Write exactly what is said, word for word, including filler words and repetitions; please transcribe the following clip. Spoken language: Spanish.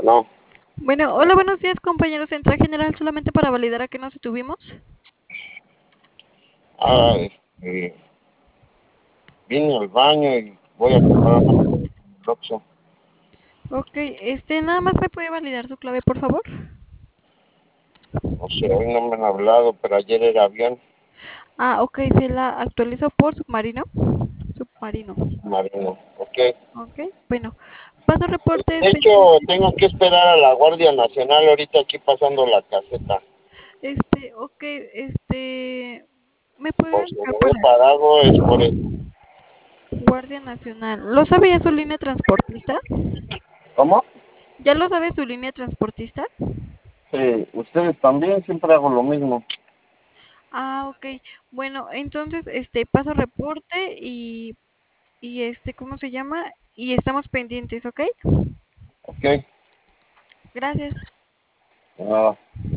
No. Bueno, hola, buenos días, compañeros. Central General, solamente para validar a qué nos detuvimos. Ah, este, vine al baño y voy a comprar una cosa en el Oxxo. Ok, este, nada más me puede validar su clave, por favor. No sé, hoy no me han hablado, pero ayer era bien Ah, ok, se la actualizó por submarino. Submarino. marino. Ok. Ok, bueno, paso reportes De hecho, pendientes. tengo que esperar a la Guardia Nacional ahorita aquí pasando la caseta. Este, ok, este, ¿me Por puede si marcar me para he parado es por eso. Guardia Nacional? ¿Lo sabe ya su línea transportista? ¿Cómo? ¿Ya lo sabe su línea transportista? Sí, ustedes también, siempre hago lo mismo. Ah, ok. Bueno, entonces, este, paso reporte y y este, ¿cómo se llama? Y estamos pendientes, ¿ok? Ok. Gracias. Ah,